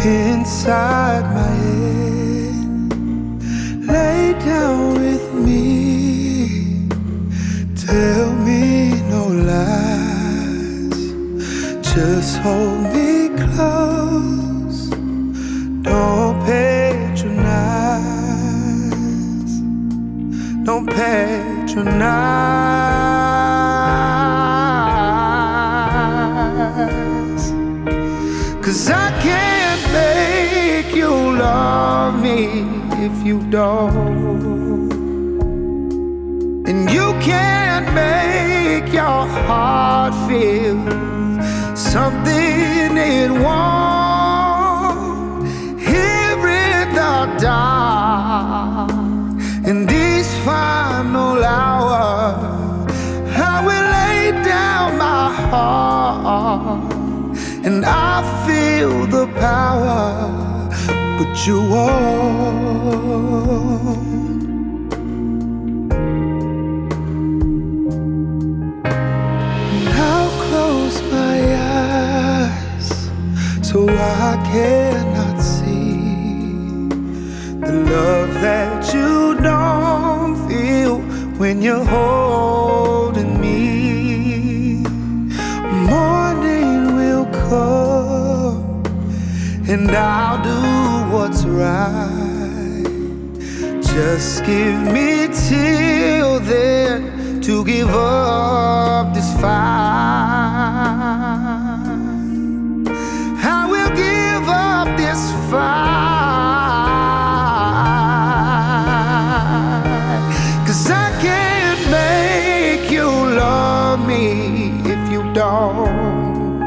inside my head. Lay down with me, tell me no lies, just hold me close, don't patronize, don't patronize. 'Cause I can't make you love me if you don't, and you can't make your heart feel something it won't. Here in the dark, in these final hours, I will lay down my heart, and I feel the power, but you won't. And I'll close my eyes so I cannot see the love that you don't feel when you're holding me. Morning will come, and I'll do what's right. Just give me till then to give up this fight. I will give up this fight, 'cause I can't make you love me if you don't,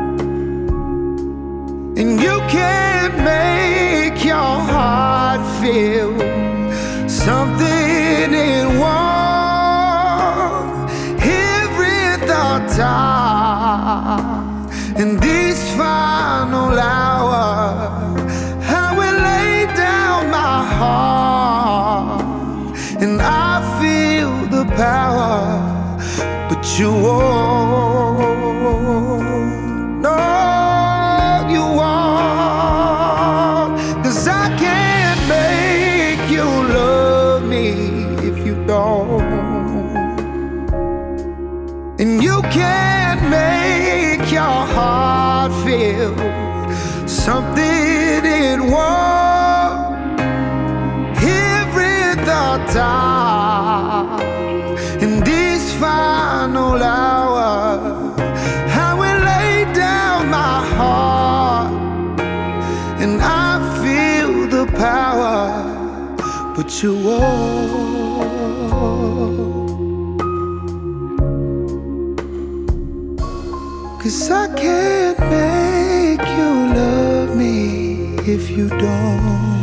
and you can't make your heart feel something it won't. Here in the dark, in these final hours, I will lay down my heart, and I feel the power, but you won't. No, you won't. 'Cause I can't make you love me if you don't, and you can't make your heart feel something it won't. Here in the dark, in these final hours, I will lay down my heart, and I feel the power, but you won't. 'Cause I can't make you love me if you don't.